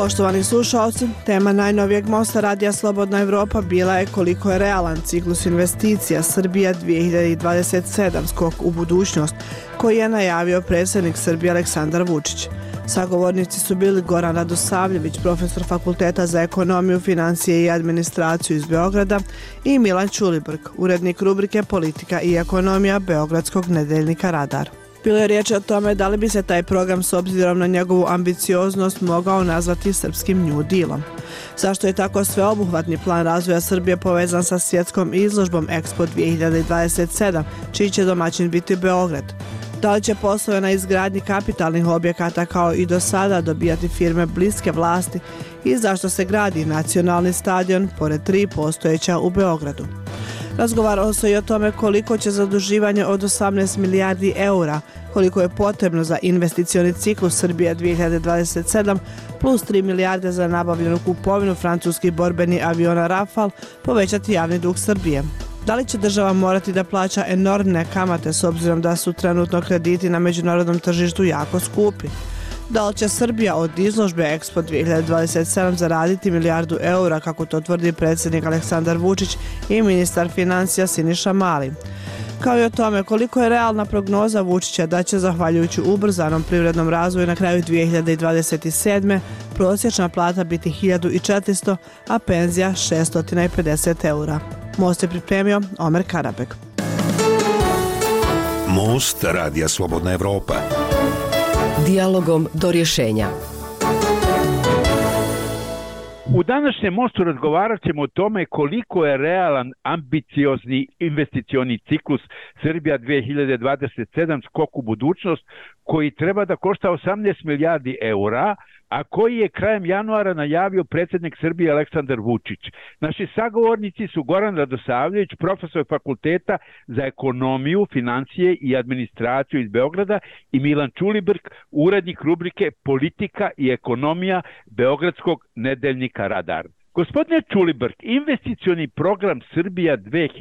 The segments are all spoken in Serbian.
Poštovani slušalci, tema najnovijeg mosta Radija Slobodna Evropa bila je koliko je realan ciklus investicija Srbija 2027 skok u budućnost, koji je najavio predsjednik Srbije Aleksandar Vučić. Sagovornici su bili Goran Radosavljević, profesor Fakulteta za ekonomiju, financije i administraciju iz Beograda, i Milan Ćulibrk, urednik rubrike Politika i ekonomija Beogradskog nedeljnika Radar. Bilo je riječ o tome da li bi se taj program s obzirom na njegovu ambicioznost mogao nazvati srpskim New Dealom. Zašto je tako sveobuhvatni plan razvoja Srbije povezan sa svjetskom izložbom Expo 2027, čiji će domaćin biti Beograd? Da li će poslove na izgradnji kapitalnih objekata kao i do sada dobijati firme bliske vlasti i zašto se gradi nacionalni stadion pored 3 postojeća u Beogradu? Razgovaralo se i o tome koliko će zaduživanje od 18 milijardi eura, koliko je potrebno za investicioni ciklus Srbija 2027, plus 3 milijarde za nabavljenu kupovinu francuskih borbenih aviona Rafale, povećati javni dug Srbije. Da li će država morati da plaća enormne kamate s obzirom da su trenutno krediti na međunarodnom tržištu jako skupi? Da li će Srbija od izložbe Expo 2027 zaraditi milijardu eura, kako to tvrdi predsjednik Aleksandar Vučić i ministar financija Siniša Mali? Kao i o tome koliko je realna prognoza Vučića da će, zahvaljujući ubrzanom privrednom razvoju, na kraju 2027. prosječna plata biti 1400, a penzija 650 eura. Most je pripremio Omer Karabek. Most Radija Slobodna Evropa. Dijalogom do rješenja. U današnjem mostu razgovarat ćemo o tome koliko je realan, ambiciozni investicioni ciklus Srbija 2027 skok u budućnost, koji treba da košta 18 milijardi eura, a koji je krajem januara najavio predsjednik Srbije Aleksandar Vučić. Naši sagovornici su Goran Radosavljević, profesor Fakulteta za ekonomiju, financije i administraciju iz Beograda, i Milan Ćulibrk, urednik rubrike Politika i ekonomija Beogradskog nedeljnika Radar. Gospodine Ćulibrk, investicioni program Srbija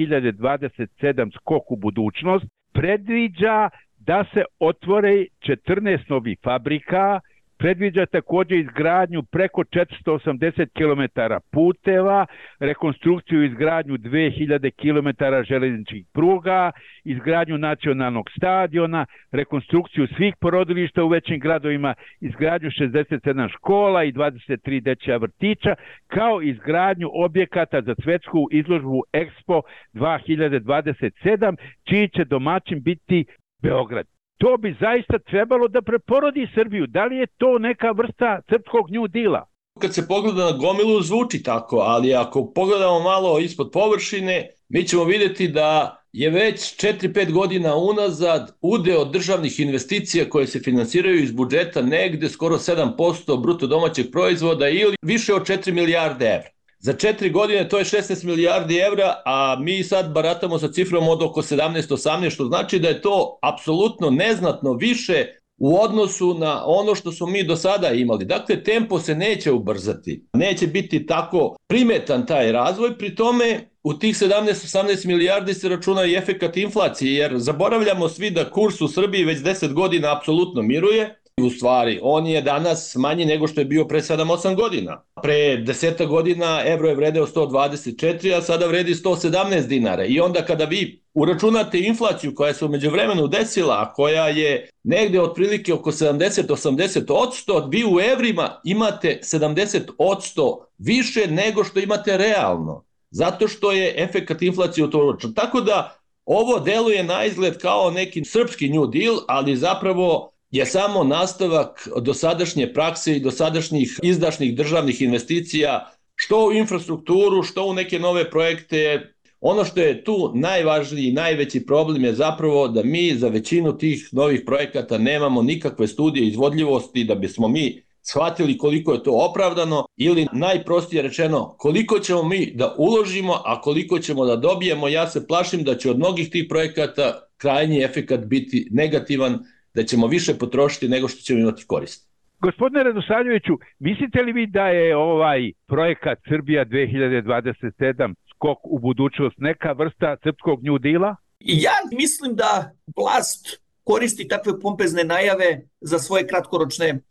2027 skok u budućnost predviđa da se otvore 14 novih fabrika, predviđa također izgradnju preko 480 km puteva, rekonstrukciju i izgradnju 2000 km željezničkih pruga, izgradnju nacionalnog stadiona, rekonstrukciju svih porodilišta u većim gradovima, izgradnju 67 škola i 23 dečja vrtića, kao izgradnju objekata za svjetsku izložbu Expo 2027, čiji će domaćin biti Beograd. To bi zaista trebalo da preporodi Srbiju. Da li je to neka vrsta srpskog New Deala? Kad se pogleda na gomilu zvuči tako, ali ako pogledamo malo ispod površine, mi ćemo vidjeti da je već 4-5 godina unazad udeo državnih investicija koje se finansiraju iz budžeta negde skoro 7% bruto domaćeg proizvoda ili više od 4 milijarde evra. Za 4 godine to je 16 milijardi evra, a mi sad baratamo sa cifrom od oko 17-18, što znači da je to apsolutno neznatno više u odnosu na ono što smo mi do sada imali. Dakle, tempo se neće ubrzati, neće biti tako primetan taj razvoj, pri tome u tih 17-18 milijardi se računa i efekat inflacije, jer zaboravljamo svi da kurs u Srbiji već 10 godina apsolutno miruje. U stvari, on je danas manji nego što je bio pre 7-8 godina. Pre 10 godina evro je vredeo 124, a sada vredi 117 dinara. I onda kada vi uračunate inflaciju koja se u međuvremenu desila, a koja je negde otprilike oko 70-80%, vi u evrima imate 70% više nego što imate realno. Zato što je efekat inflacije u to uračun. Tako da ovo deluje na izgled kao neki srpski New Deal, ali zapravo je samo nastavak dosadašnje prakse i dosadašnjih izdašnih državnih investicija, što u infrastrukturu, što u neke nove projekte. Ono što je tu najvažniji i najveći problem je zapravo da mi za većinu tih novih projekata nemamo nikakve studije izvodljivosti da bismo mi shvatili koliko je to opravdano ili najprostije rečeno koliko ćemo mi da uložimo, a koliko ćemo da dobijemo. Ja se plašim da će od mnogih tih projekata krajnji efekat biti negativan, da ćemo više potrošiti nego što ćemo imati korist. Gospodine Radosavljeviću, mislite li vi da je ovaj projekat Srbija 2027 skok u budućnost neka vrsta srpskog New Deala? Ja mislim da vlast koristi takve pompezne najave za svoje kratkoročne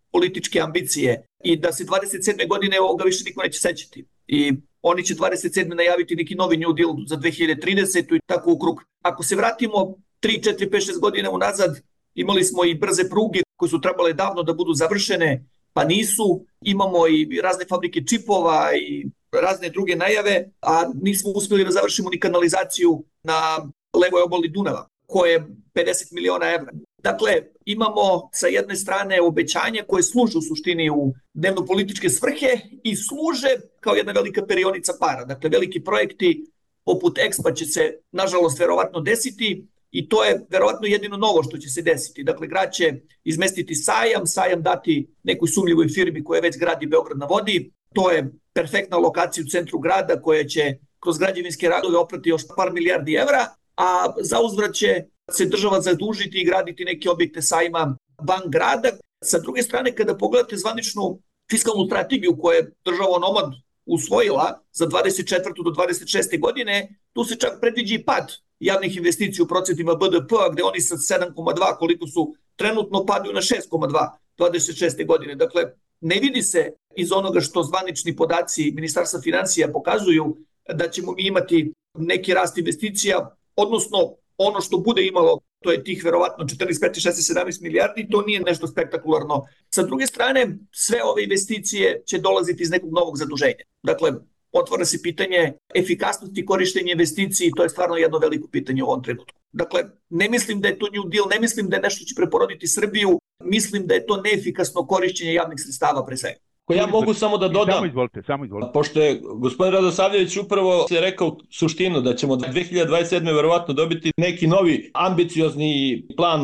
političke ambicije i da se 27. godine ovoga više niko neće sećati. I oni će 27. najaviti neki novi New Deal za 2030. i tako u krug. Ako se vratimo 3, 4, 5, 6 godina unazad, imali smo i brze pruge koje su trebale davno da budu završene, pa nisu. Imamo i razne fabrike čipova i razne druge najave, a nismo uspjeli da završimo ni kanalizaciju na levoj obali Dunava, koje je 50 miliona evra. Dakle, imamo sa jedne strane obećanja koje služe u suštini u dnevno-političke svrhe i služe kao jedna velika perionica para. Dakle, veliki projekti poput EXPA će se, nažalost, verovatno desiti i to je verovatno jedino novo što će se desiti. Dakle, grad će izmestiti sajam dati nekoj sumnjivoj firmi koja već gradi Beograd na vodi. To je perfektna lokacija u centru grada koja će kroz građevinske radove oprati još par milijardi evra, a zauzvrat će se država zadužiti i graditi neke objekte sajma van grada. Sa druge strane, kada pogledate zvaničnu fiskalnu strategiju koju je država onomad usvojila za 24. do 26. godine, tu se čak predviđa i pad javnih investicija u procentima BDP-a, gde oni sa 7,2 koliko su trenutno padaju na 6,2 26. godine. Dakle, ne vidi se iz onoga što zvanični podaci Ministarstva finansija pokazuju da ćemo mi imati neki rast investicija, odnosno ono što bude imalo, to je tih verovatno 45, 16, 17 milijardi, to nije nešto spektakularno. Sa druge strane, sve ove investicije će dolaziti iz nekog novog zaduženja. Dakle, otvara se pitanje efikasnosti korištenja investiciji, to je stvarno jedno veliko pitanje u ovom trenutku. Dakle, ne mislim da je to New Deal, ne mislim da je nešto će preporoditi Srbiju, mislim da je to neefikasno korišćenje javnih sredstava pre svega. Ja mogu samo da dodam, samo izvolite. Pošto je gospodin Radosavljević upravo se rekao suštinu da ćemo 2027. verovatno dobiti neki novi ambiciozni plan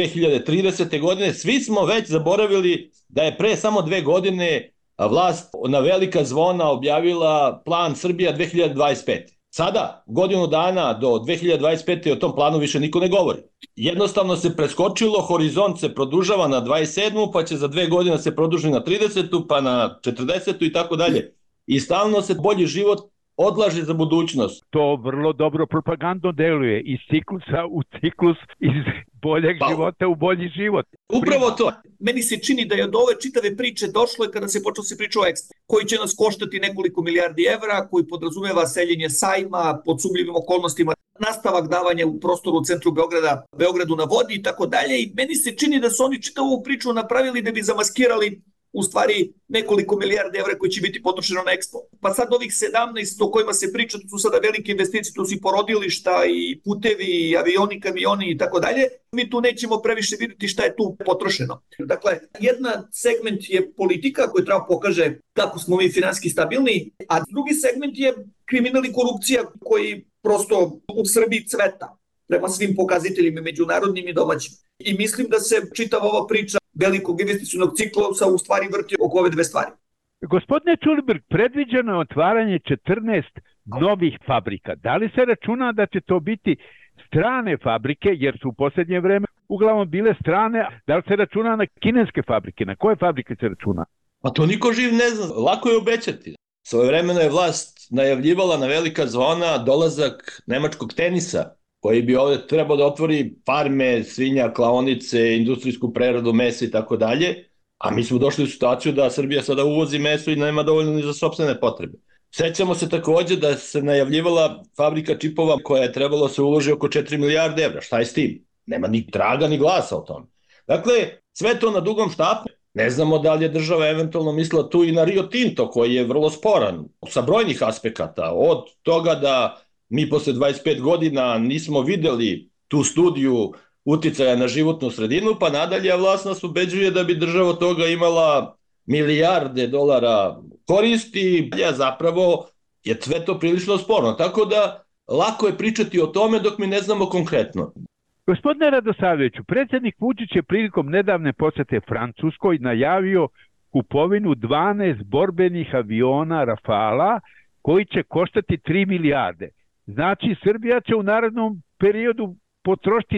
2030. godine, svi smo već zaboravili da je pre samo 2 godine vlast na velika zvona objavila plan Srbija 2025. Sada, godinu dana do 2025. o tom planu više niko ne govori. Jednostavno se preskočilo, horizont se produžava na 27. pa će za 2 godine se produži na 30. pa na 40. i tako dalje. I stalno se bolji život odlaže za budućnost. To vrlo dobro propagandno deluje iz ciklusa u ciklus, iz boljeg života u bolji život. Upravo to. Meni se čini da je od ove čitave priče došlo kada se počeo se priča o EXPO, koji će nas koštati nekoliko milijardi evra, koji podrazumeva seljenje sajma pod sumnjivim okolnostima, nastavak davanja u prostoru u centru Beograda, Beogradu na vodi i tako dalje. I meni se čini da su oni čitavu ovu priču napravili da bi zamaskirali u stvari nekoliko milijardi evra koji će biti potrošeno na EXPO. Pa sad ovih 17 o kojima se priča, to su sada velike investicije, to su i porodilišta i putevi, i avioni, kamioni i tako dalje. Mi tu nećemo previše vidjeti šta je tu potrošeno. Dakle, jedan segment je politika koji treba pokaže kako smo mi finansijski stabilni, a drugi segment je kriminal i korupcija koji prosto u Srbiji cveta prema svim pokazateljima međunarodnim i domaćim. I mislim da se čitava ova priča velikog investicionog ciklusa u stvari vrti oko ove dve stvari. Gospodine Ćulibrk, predviđeno je otvaranje 14 novih fabrika. Da li se računa da će to biti strane fabrike, jer su u posljednje vreme uglavnom bile strane? Da li se računa na kineske fabrike? Na koje fabrike se računa? Pa to niko živ ne zna. Lako je obećati. Svojevremeno je vlast najavljivala na velika zvona dolazak nemačkog tenisa, koji bi ovdje trebao da otvori farme, svinja, klaonice, industrijsku preradu mesa i tako dalje, a mi smo došli u situaciju da Srbija sada uvozi meso i nema dovoljno ni za sopstvene potrebe. Sećamo se takođe da se najavljivala fabrika čipova koja je trebalo se uloži oko 4 milijarde evra. Šta je s tim? Nema ni traga ni glasa o tome. Dakle, sve to na dugom štapu. Ne znamo da li je država eventualno mislila tu i na Rio Tinto, koji je vrlo sporan sa brojnih aspekata, od toga da mi posle 25 godina nismo videli tu studiju uticaja na životnu sredinu, pa nadalje, a vlast nas ubeđuje da bi država od toga imala milijarde dolara koristi, a zapravo je sve to prilično sporno. Tako da lako je pričati o tome dok mi ne znamo konkretno. Gospodine Radosavljeviću, predsjednik Vučić je prilikom nedavne posete Francuskoj najavio kupovinu 12 borbenih aviona Rafala koji će koštati 3 milijarde. Znači, Srbija će u narednom periodu potrošiti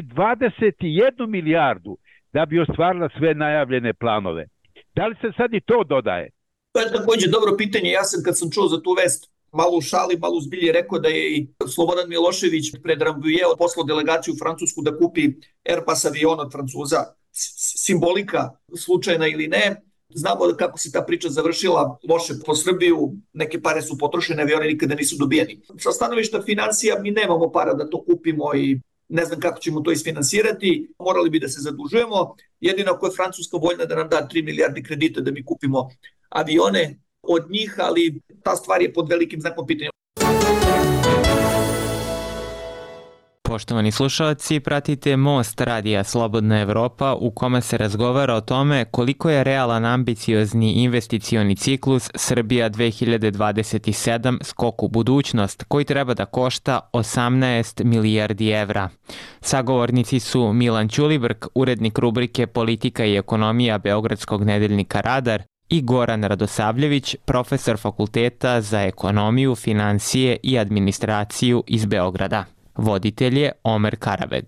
21 milijardu da bi ostvarila sve najavljene planove. Da li se sad i to dodaje? To je također dobro pitanje. Ja sam, kad sam čuo za tu vest, malo u šali, malo u zbilji rekao da je i Slobodan Milošević pred Rambouillet poslao delegaciju u Francusku da kupi Airbus avion od Francuza. Simbolika, slučajna ili ne, Znamo kako se ta priča završila loše po Srbiju, neke pare su potrošene, avioni nikada nisu dobijeni. Sa stanovišta financija mi nemamo para da to kupimo i ne znam kako ćemo to isfinansirati, morali bi da se zadužujemo. Jedino ako je Francuska voljna da nam da 3 milijardi kredita da mi kupimo avione od njih, ali ta stvar je pod velikim znakom pitanja. Poštovani slušalci, pratite Most radija Slobodna Evropa u kome se razgovara o tome koliko je realan ambiciozni investicioni ciklus Srbija 2027 skok u budućnost koji treba da košta 18 milijardi evra. Sagovornici su Milan Ćulibrk, urednik rubrike Politika i ekonomija Beogradskog nedeljnika Radar, i Goran Radosavljević, profesor Fakulteta za ekonomiju, finansije i administraciju iz Beograda. Voditelj je Omer Karabeg.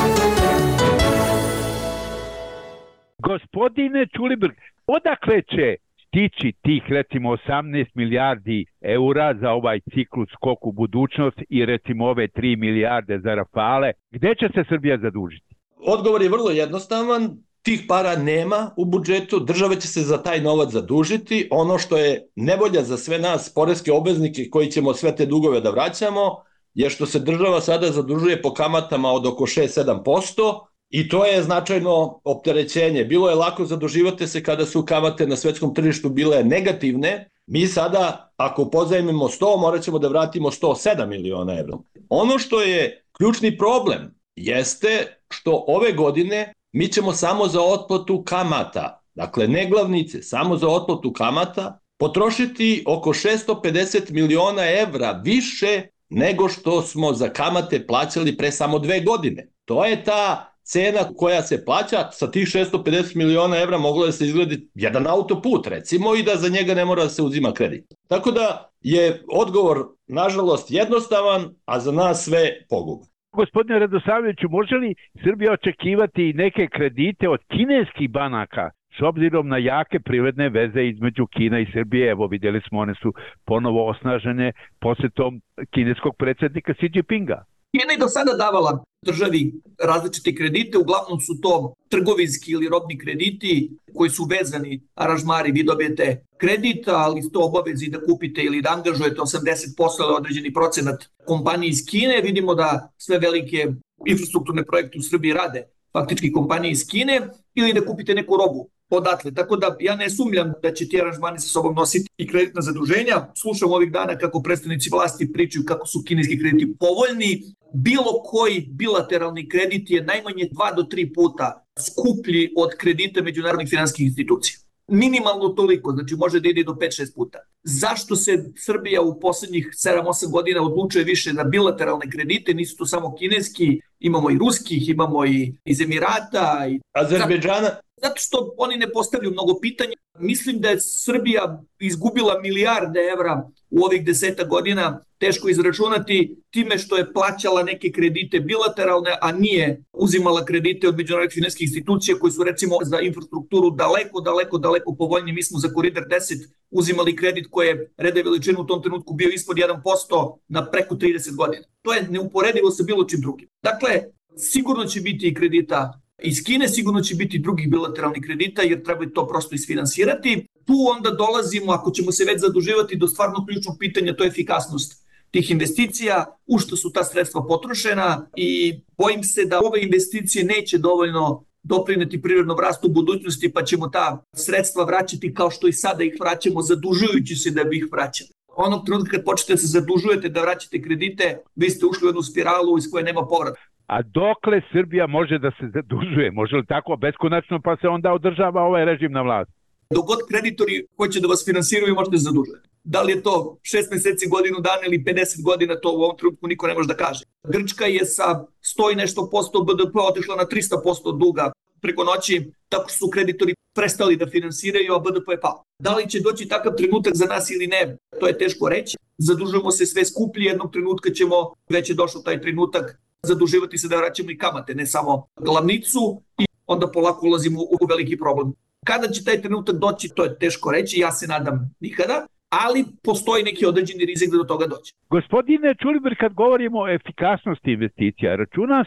Gospodine Ćulibrk, odakle će stići tih recimo 18 milijardi eura za ovaj ciklus skok u budućnost i recimo ove 3 milijarde za Rafale? Gde će se Srbija zadužiti? Odgovor je vrlo jednostavan. Tih para nema u budžetu, država će se za taj novac zadužiti. Ono što je nevolja za sve nas, poreske obveznike koji ćemo sve te dugove da vraćamo, je što se država sada zadužuje po kamatama od oko 6-7% i to je značajno opterećenje. Bilo je lako zaduživati se kada su kamate na svetskom tržištu bile negativne. Mi sada, ako pozajmimo 100, morat ćemo da vratimo 107 miliona evra. Ono što je ključni problem jeste što ove godine mi ćemo samo za otplatu kamata, dakle ne glavnice, samo za otplatu kamata, potrošiti oko 650 miliona evra više nego što smo za kamate plaćali pre samo 2 godine. To je ta cena koja se plaća. Sa tih 650 miliona evra moglo da se izgledi jedan autoput, recimo, i da za njega ne mora da se uzima kredit. Tako da je odgovor, nažalost, jednostavan, a za nas sve poguban. Gospodine Radosavljeviću, može li Srbija očekivati neke kredite od kineskih banaka s obzirom na jake privredne veze između Kina i Srbije? Evo, vidjeli smo, one su ponovo osnažene posjetom kineskog predsjednika Xi Jinpinga. Kina je do sada davala državi različite kredite, uglavnom su to trgovinski ili robni krediti koji su vezani aranžmari, vi dobijete kredit, ali ste obavezi da kupite ili da angažujete 80% ili određeni procenat kompanije iz Kine. Vidimo da sve velike infrastrukturne projekte u Srbiji rade faktički kompanije iz Kine, ili da kupite neku robu odatle. Tako da ja ne sumnjam da će ti aranžmani sa sobom nositi i kreditna zaduženja. Slušam ovih dana kako predstavnici vlasti pričaju kako su kineski krediti povoljni. Bilo koji bilateralni kredit je najmanje 2 do 3 puta skuplji od kredita međunarodnih finansijskih institucija. Minimalno toliko, znači može da ide do 5-6 puta. Zašto se Srbija u poslednjih 7-8 godina odlučuje više na bilateralne kredite? Nisu to samo kineski, imamo i ruskih, imamo i iz Emirata. Azerbejdžana? Zato što oni ne postavljaju mnogo pitanja. Mislim da je Srbija izgubila milijarde evra u ovih 10 godina, teško izračunati, time što je plaćala neke kredite bilateralne, a nije uzimala kredite od međunarodnih finansijskih institucija koji su recimo za infrastrukturu daleko povoljniji. Mi smo za Koridor 10 uzimali kredit koji je reda veličine u tom trenutku bio ispod 1% na preko 30 godina. To je neuporedivo sa bilo čim drugim. Dakle, sigurno će biti i kredita iz Kine, sigurno će biti drugih bilateralnih kredita jer treba to prosto isfinansirati. Tu onda dolazimo, ako ćemo se već zaduživati, do stvarno ključnog pitanja, to je efikasnost tih investicija, u što su ta sredstva potrošena i bojim se da ove investicije neće dovoljno doprineti privrednom rastu u budućnosti, pa ćemo ta sredstva vraćati kao što i sada ih vraćamo, zadužujući se da bi ih vraćali. Onog trenutka kad počnete da se zadužujete da vraćate kredite, vi ste ušli u jednu spiralu iz koje nema povrata. A dokle Srbija može da se zadužuje? Može li tako beskonačno pa se onda održava ovaj režim na vlasti? Dok god kreditori hoće da vas finansiraju, možete da zadužujete. Da li je to 6 meseci, godinu dana ili 50 godina, to u ovom trenutku niko ne može da kaže. Grčka je sa 100 i nešto posto BDP otišla na 300% duga preko noći, tako što su kreditori prestali da finansiraju, a BDP je pao. Da li će doći takav trenutak za nas ili ne, to je teško reći. Zadužujemo se sve skuplji, jednog trenutka ćemo, već je došao taj trenutak, zaduživati se da vraćamo i kamate, ne samo glavnicu, i onda polako ulazimo u veliki problem. Kada će taj trenutak doći, to je teško reći, ja se nadam nikada, ali postoji neki određeni rizik da do toga dođe. Gospodine Ćulibrk, kad govorimo o efikasnosti investicija, računa se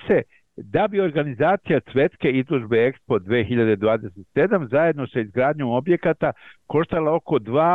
da bi organizacija svetske izložbe Expo 2027 zajedno sa izgradnjom objekata koštala oko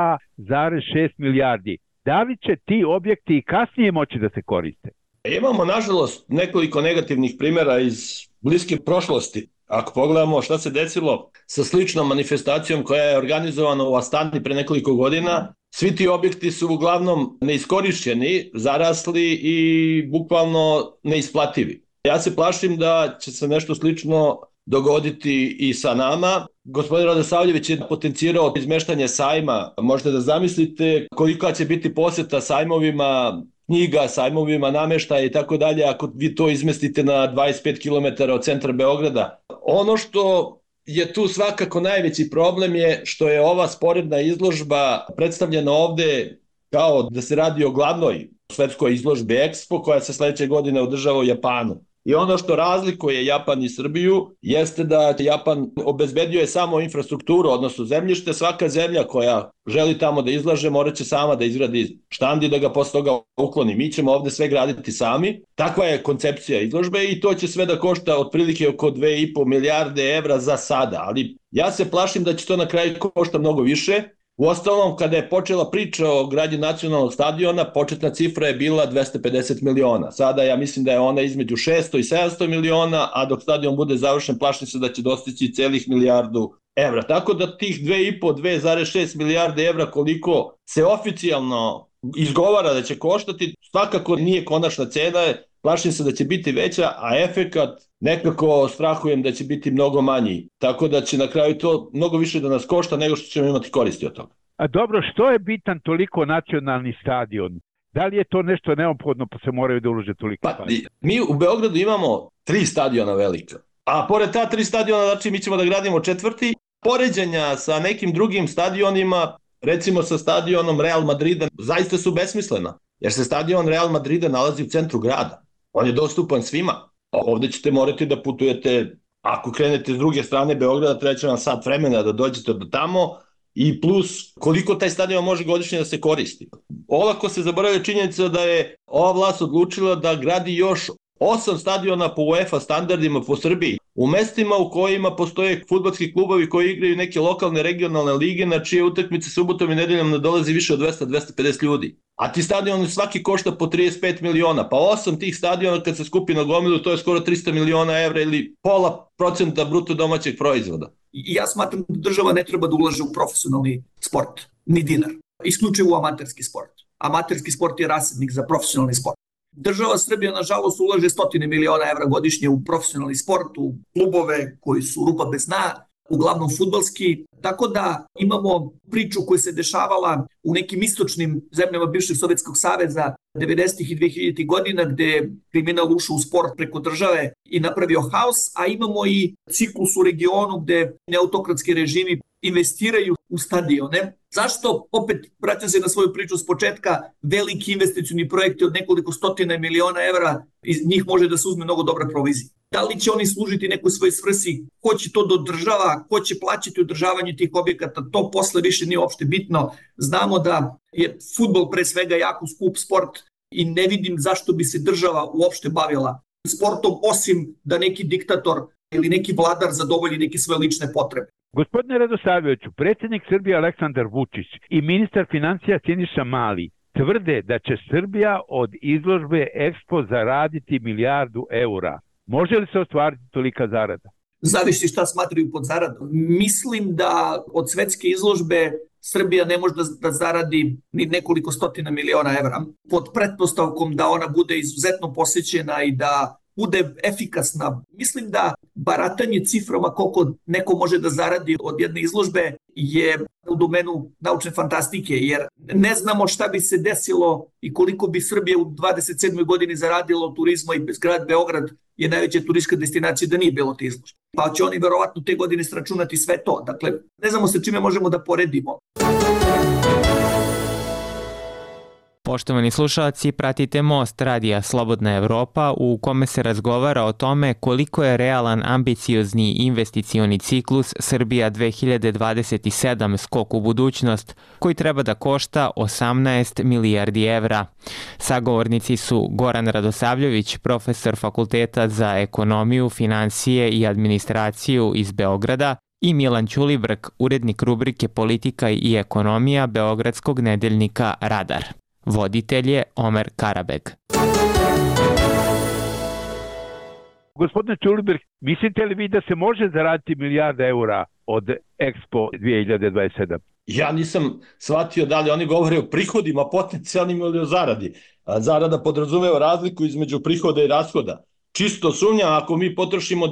2,6 milijardi. Da li će ti objekti i kasnije moći da se koriste? Imamo, nažalost, nekoliko negativnih primjera iz bliske prošlosti. Ako pogledamo šta se desilo sa sličnom manifestacijom koja je organizovana u Astani pre nekoliko godina, svi ti objekti su uglavnom neiskorišćeni, zarasli i bukvalno neisplativi. Ja se plašim da će se nešto slično dogoditi i sa nama. Gospodin Radosavljević je potencirao izmeštanje sajma. Možete da zamislite kolika će biti poseta sajmovima knjiga, sajmovima nameštaja i tako dalje ako vi to izmestite na 25 km od centra Beograda. Ono što je tu svakako najveći problem je što je ova sporedna izložba predstavljena ovde kao da se radi o glavnoj svetskoj izložbi Expo koja se sledeće godine održava u Japanu. I ono što razlikuje Japan i Srbiju jeste da Japan obezbedio samo infrastrukturu, odnosno zemljište. Svaka zemlja koja želi tamo da izlaže morat će sama da izgradi štand i da ga posle toga ukloni. Mi ćemo ovde sve graditi sami. Takva je koncepcija izložbe i to će sve da košta otprilike oko 2,5 milijarde evra za sada. Ali ja se plašim da će to na kraju košta mnogo više. Uostalom, kada je počela priča o gradnji nacionalnog stadiona, početna cifra je bila 250 miliona. Sada ja mislim da je ona između 600 i 700 miliona, a dok stadion bude završen, plašim se da će dostići celih milijardu evra. Tako da tih 2,5-2,6 milijarde evra koliko se oficijalno izgovara da će koštati, svakako nije konačna cena, plašim se da će biti veća, a efekat nekako strahujem da će biti mnogo manji. Tako da će na kraju to mnogo više da nas košta nego što ćemo imati koristi od toga. A dobro, što je bitan toliko nacionalni stadion? Da li je to nešto neophodno pa se moraju da ulože toliko? Pa, mi u Beogradu imamo 3 stadiona velika. A pored ta 3 stadiona, znači mi ćemo da gradimo 4. Poređenja sa nekim drugim stadionima, recimo sa stadionom Real Madrida, zaista su besmislena. Jer se stadion Real Madrida nalazi u centru grada. On je dostupan svima. Ovde ćete morati da putujete, ako krenete s druge strane Beograda, treba će vam sat vremena da dođete do tamo i plus koliko taj stadion može godišnje da se koristi. Olako se zaboravlja činjenica da je ova vlast odlučila da gradi još 8 stadiona po UEFA standardima po Srbiji, u mestima u kojima postoje fudbalski klubovi koji igraju neke lokalne regionalne lige na čije utakmice subotom i nedeljom ne dolazi više od 200-250 ljudi. A ti stadioni svaki košta po 35 miliona, pa 8 tih stadiona kad se skupi na gomilu to je skoro 300 miliona evra ili 0,5% bruto domaćeg proizvoda. Ja smatram da država ne treba da ulaže u profesionalni sport, ni dinar, isključivo u amaterski sport. Amaterski sport je rasadnik za profesionalni sport. Država Srbija, nažalost, ulaže 100 miliona evra godišnje u profesionalni sport, u klubove koji su rupa bez dna, uglavnom fudbalski. Tako da imamo priču koja se dešavala u nekim istočnim zemljama bivšeg Sovjetskog saveza 90. i 2000. godina gde je kriminal ušao u sport preko države i napravio haos, a imamo i ciklus u regionu gde neautokratski režimi investiraju u stadione. Zašto? Opet vraćam se na svoju priču s početka, veliki investicioni projekti od nekoliko stotina miliona evra, iz njih može da se uzme mnogo dobra provizija. Da li će oni služiti nekoj svoj svrsi, ko će to da održava, ko će plaćati održavanje tih objekata, to posle više nije uopšte bitno. Znamo da je fudbal pre svega jako skup sport i ne vidim zašto bi se država uopšte bavila sportom, osim da neki diktator ili neki vladar zadovolji neke svoje lične potrebe. Gospodine Radosavljeviću, predsjednik Srbije Aleksandar Vučić i ministar financija Siniša Mali tvrde da će Srbija od izložbe Expo zaraditi milijardu eura. Može li se ostvariti tolika zarada? Zavisi šta smatraju pod zaradom. Mislim da od svetske izložbe Srbija ne može da zaradi ni nekoliko stotina miliona evra, pod pretpostavkom da ona bude izuzetno posjećena i da bude efikasna. Mislim da baratanje ciframa koliko neko može da zaradi od jedne izložbe je u domenu naučne fantastike, jer ne znamo šta bi se desilo i koliko bi Srbija u 27. godini zaradila od turizma i grad Beograd je najveća turistička destinacija da nije bilo te izložbe. Pa će oni verovatno te godine sračunati sve to. Dakle, ne znamo sa čime možemo da poredimo. Poštovani slušalci, pratite Most radija Slobodna Evropa u kome se razgovara o tome koliko je realan ambiciozni investicioni ciklus Srbija 2027 skok u budućnost koji treba da košta 18 milijardi evra. Sagovornici su Goran Radosavljević, profesor Fakulteta za ekonomiju, finansije i administraciju iz Beograda, i Milan Ćulibrk, urednik rubrike Politika i ekonomija beogradskog nedeljnika Radar. Voditelj je Omer Karabeg. Gospodine Ćulibrk, mislite li vi da se može zaraditi milijarda eura od Expo 2027? Ja nisam shvatio da li oni govore o prihodima potencijalnim ili o zaradi. Zarada podrazumeva razliku između prihoda i rashoda. Čisto sumnjam, ako mi potrošimo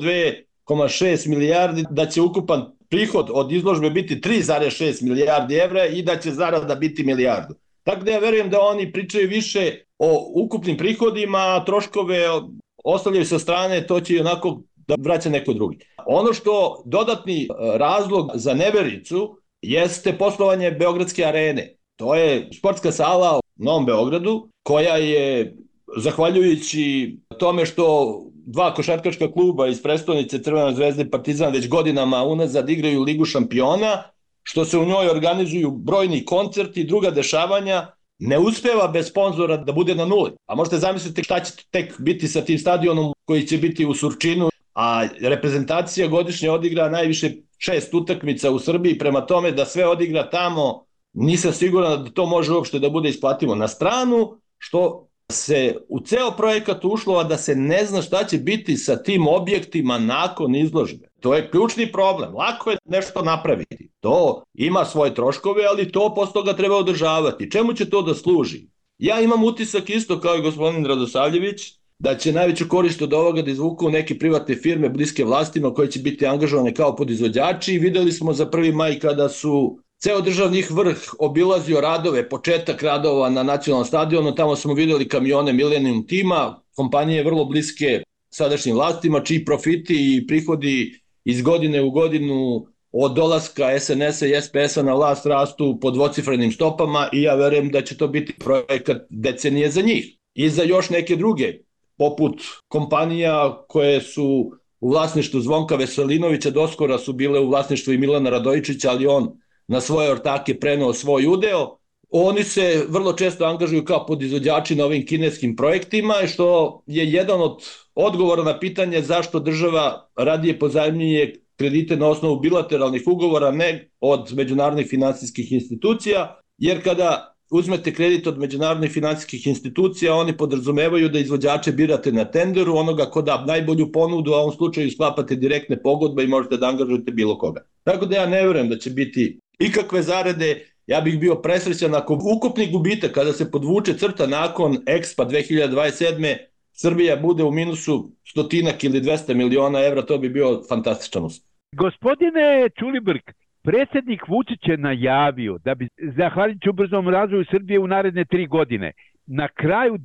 2,6 milijardi, da će ukupan prihod od izložbe biti 3,6 milijardi evra i da će zarada biti milijardu. Tako da ja verujem da oni pričaju više o ukupnim prihodima, a troškove ostavljaju sa strane, to će i onako da vraća neko drugi. Ono što dodatni razlog za nevericu jeste poslovanje Beogradske arene. To je sportska sala u Novom Beogradu koja je, zahvaljujući tome što dva košarkaška kluba iz prestonice Crvena zvezda i Partizan već godinama unazad igraju Ligu šampiona, što se u njoj organizuju brojni koncerti i druga dešavanja, ne uspeva bez sponzora da bude na nuli. A možete zamisliti šta će tek biti sa tim stadionom koji će biti u Surčinu, a reprezentacija godišnje odigra najviše 6 utakmica u Srbiji, prema tome da sve odigra tamo, nisam siguran da to može uopšte da bude isplativo. Na stranu što se u ceo projekat ušlo, a da se ne zna šta će biti sa tim objektima nakon izložbe. To je ključni problem. Lako je nešto napraviti. To ima svoje troškove, ali to posle toga treba održavati. Čemu će to da služi? Ja imam utisak isto kao i gospodin Radosavljević, da će najveću korist od ovoga da izvuku neke privatne firme bliske vlastima koje će biti angažovane kao podizvođači. Videli smo za 1. maj kada su ceo državnih vrh obilazio radove, početak radova na nacionalnom stadionu, tamo smo videli kamione Millennium tima, kompanije vrlo bliske sadašnjim vlastima, čiji profiti i prihodi iz godine u godinu od dolaska SNS-a i SPS-a na vlast rastu po dvocifrenim stopama i ja verujem da će to biti projekat decenije za njih. I za još neke druge, poput kompanija koje su u vlasništvu Zvonka Veselinovića, doskora su bile u vlasništvu i Milana Radojičića, ali on na svoje ortake preneo svoj udeo. Oni se vrlo često angažuju kao podizvođači na ovim kineskim projektima, što je jedan od odgovora na pitanje zašto država radije pozajmljuje kredite na osnovu bilateralnih ugovora, ne od međunarodnih finansijskih institucija, jer kada uzmete kredit od međunarodnih finansijskih institucija, oni podrazumevaju da izvođače birate na tenderu, onoga ko da najbolju ponudu, a u ovom slučaju sklapate direktne pogodbe i možete da angažujete bilo koga. Tako da ja ne verujem da će biti ikakve zarade. Ja bih bio presrećan ako ukupni gubitak kada se podvuče crta nakon Expo 2027. Srbija bude u minusu 100 ili 200 miliona evra, to bi bio fantastičan uspeh. Gospodine Ćulibrk, predsjednik Vučić je najavio da bi, zahvaljujući ubrzom razvoju Srbije u naredne 3 godine, na kraju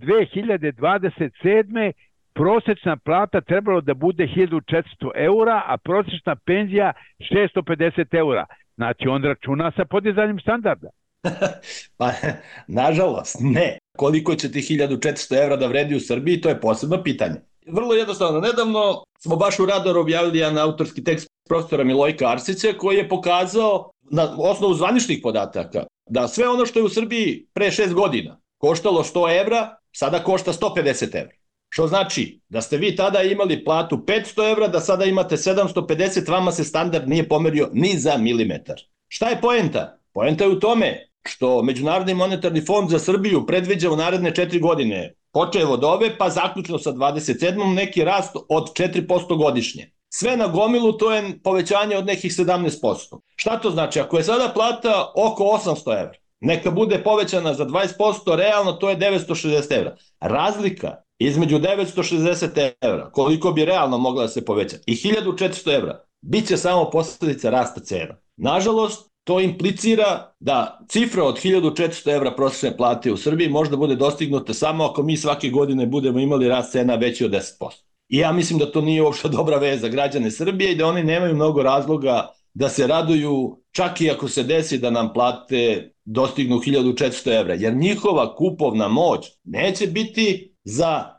2027. prosječna plata trebalo da bude 1400 eura, a prosječna penzija 650 eura. Znači, on računa sa podizanjem standarda. Pa, nažalost, ne. Koliko će ti 1400 evra da vredi u Srbiji, to je posebno pitanje. Vrlo jednostavno, nedavno smo baš u Radaru objavili jedan autorski tekst profesora Milojka Arsića koji je pokazao na osnovu zvaničnih podataka da sve ono što je u Srbiji pre 6 godina koštalo 100 evra, sada košta 150 evra. Što znači da ste vi tada imali platu 500 evra, da sada imate 750, vama se standard nije pomerio ni za milimetar. Šta je poenta? Poenta je u tome što Međunarodni monetarni fond za Srbiju predviđa u naredne 4 godine, počev od ove pa zaključno sa 27. neki rast od 4% godišnje. Sve na gomilu to je povećanje od nekih 17%. Šta to znači? Ako je sada plata oko 800 evra, neka bude povećana za 20%, realno to je 960 evra. Razlika između 960 evra, koliko bi realno mogla da se poveća, i 1400 evra, bit će samo posljedica rasta cena. Nažalost, to implicira da cifra od 1400 evra prosječne plate u Srbiji možda bude dostignuta samo ako mi svake godine budemo imali rast cena veći od 10%. I ja mislim da to nije uopšte dobra veza za građane Srbije i da oni nemaju mnogo razloga da se raduju čak i ako se desi da nam plate dostignu 1400 evra, jer njihova kupovna moć neće biti za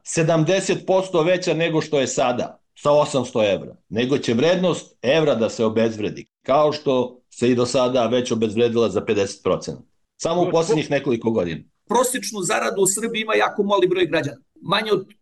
70% veća nego što je sada, sa 800 evra, nego će vrednost evra da se obezvredi, kao što se i do sada već obezvredila za 50%. Samo u posljednjih nekoliko godina. Prosječnu zaradu u Srbiji ima jako mali broj građana. Manje od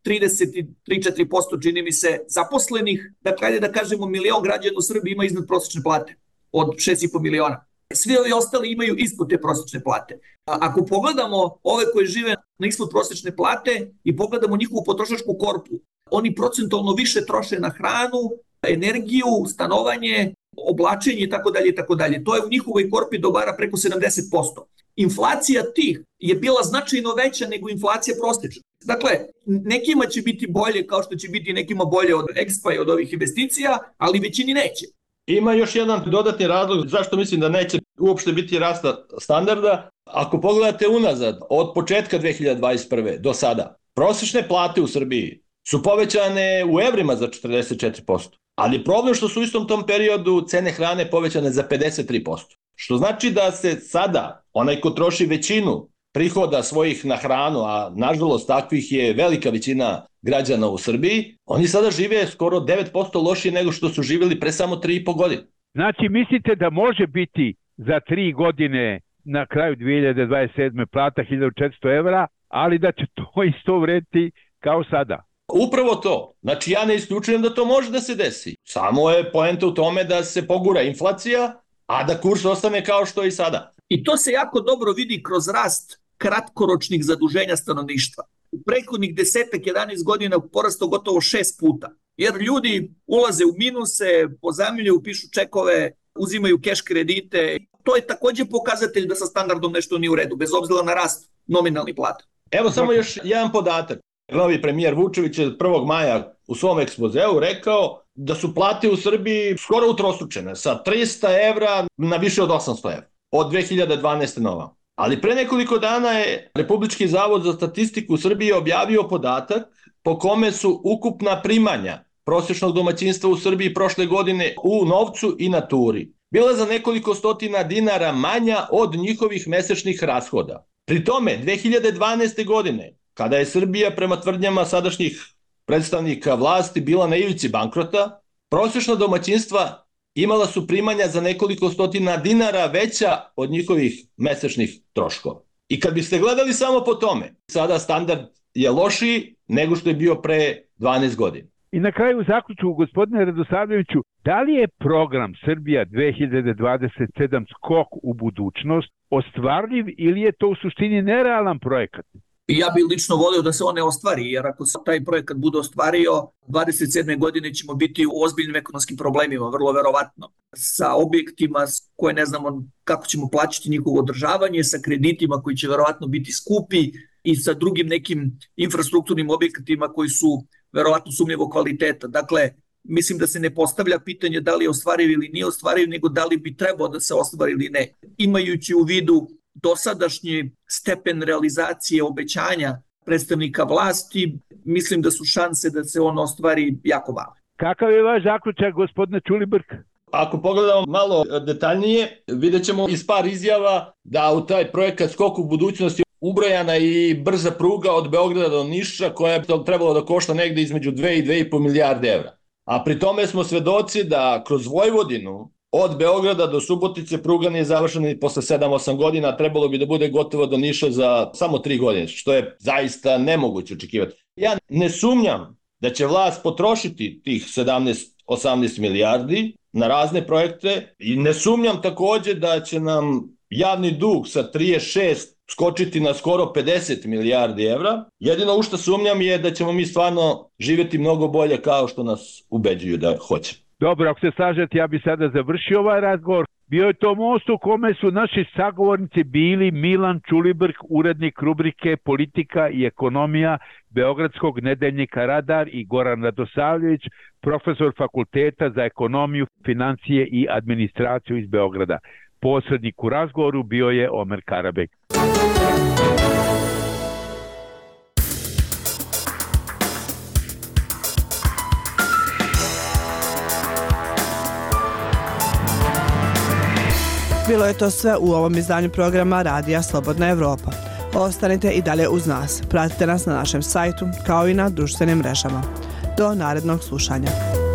33-4% čini mi se zaposlenih. Dakle, da kažemo, 1 milion građana u Srbiji ima iznad prosječne plate od 6,5 miliona. Svi ovi ostali imaju ispod te prosječne plate. Ako pogledamo ove koji žive na ispod prosječne plate i pogledamo njihovu potrošačku korpu, oni procentualno više troše na hranu, energiju, stanovanje, oblačenje itd. To je u njihovoj korpi dobara preko 70%. Inflacija tih je bila značajno veća nego inflacija prosječna. Dakle, nekima će biti bolje, kao što će biti nekima bolje od EXPA i od ovih investicija, ali većini neće. Ima još jedan dodatni razlog zašto mislim da neće uopšte biti rasta standarda. Ako pogledate unazad, od početka 2021. do sada, prosječne plate u Srbiji su povećane u evrima za 44%. Ali problem što su u istom tom periodu cene hrane povećane za 53%. Što znači da se sada onaj ko troši većinu prihoda svojih na hranu, a nažalost takvih je velika većina građana u Srbiji, oni sada žive skoro 9% lošije nego što su živjeli pre samo 3,5 godine. Znači, mislite da može biti za 3 godine na kraju 2027. plata 1400 evra, ali da će to isto vrediti kao sada? Upravo to. Znači, ja ne isključujem da to može da se desi. Samo je poenta u tome da se pogura inflacija, a da kurs ostane kao što je i sada. I to se jako dobro vidi kroz rast kratkoročnih zaduženja stanovništva. U prethodnih 10-11 godina porastao gotovo 6 puta. Jer ljudi ulaze u minuse, pozajmljuju, pišu čekove, uzimaju keš kredite. To je takođe pokazatelj da sa standardom nešto nije u redu, bez obzira na rast nominalnih plata. Evo samo još jedan podatak. Novi premijer Vučević je 1. maja u svom ekspozeu rekao da su plate u Srbiji skoro utrostručene, sa 300 evra na više od 800 evra, od 2012. nova. Ali pre nekoliko dana je Republički zavod za statistiku u Srbiji objavio podatak po kome su ukupna primanja prosječnog domaćinstva u Srbiji prošle godine u novcu i naturi bila za nekoliko stotina dinara manja od njihovih mesečnih rashoda. Pri tome, 2012. godine, kada je Srbija prema tvrdnjama sadašnjih predstavnika vlasti bila na ivici bankrota, prosječna domaćinstva imala su primanja za nekoliko stotina dinara veća od njihovih mesečnih troškova. I kad biste gledali samo po tome, sada standard je lošiji nego što je bio pre 12 godina. I na kraju zaključu, gospodine Radosavljeviću, da li je program Srbija 2027 skok u budućnost ostvarljiv ili je to u suštini nerealan projekat? I ja bih lično volio da se on ne ostvari, jer ako se taj projekat bude ostvario, 27. godine ćemo biti u ozbiljnim ekonomskim problemima, vrlo verovatno. Sa objektima koje ne znamo kako ćemo plaćati njihovo održavanje, sa kreditima koji će verovatno biti skupi i sa drugim nekim infrastrukturnim objektima koji su verovatno sumnjivog kvaliteta. Dakle, mislim da se ne postavlja pitanje da li je ostvariv ili nije ostvariv, nego da li bi trebao da se ostvari ili ne. Imajući u vidu dosadašnji stepen realizacije obećanja predstavnika vlasti, mislim da su šanse da se on ostvari jako male. Kakav je vaš zaključak, gospodine Ćulibrk? Ako pogledamo malo detaljnije, vidjet ćemo iz par izjava da u taj projekat Skok u budućnosti ubrojana i brza pruga od Beograda do Niša koja je trebalo da košta negde između 2 i 2,5 milijarde evra. A pri tome smo svedoci da kroz Vojvodinu od Beograda do Subotice pruga nije završena i posle 7-8 godina, trebalo bi da bude gotovo do Niša za samo 3 godine, što je zaista nemoguće očekivati. Ja ne sumnjam da će vlast potrošiti tih 17-18 milijardi na razne projekte i ne sumnjam takođe da će nam javni dug sa 36 skočiti na skoro 50 milijardi evra. Jedino u što sumnjam je da ćemo mi stvarno živjeti mnogo bolje kao što nas ubeđuju da hoće. Dobro, ako se slažete, ja bi sada završio ovaj razgovor. Bio je to most u kome su naši sagovornici bili Milan Ćulibrk, urednik rubrike Politika i ekonomija Beogradskog nedeljnika Radar, i Goran Radosavljević, profesor Fakulteta za ekonomiju, financije i administraciju iz Beograda. Posrednik u razgovoru bio je Omer Karabek. Bilo je to sve u ovom izdanju programa Radija Slobodna Evropa. Ostanite i dalje uz nas. Pratite nas na našem sajtu kao i na društvenim mrežama. Do narednog slušanja.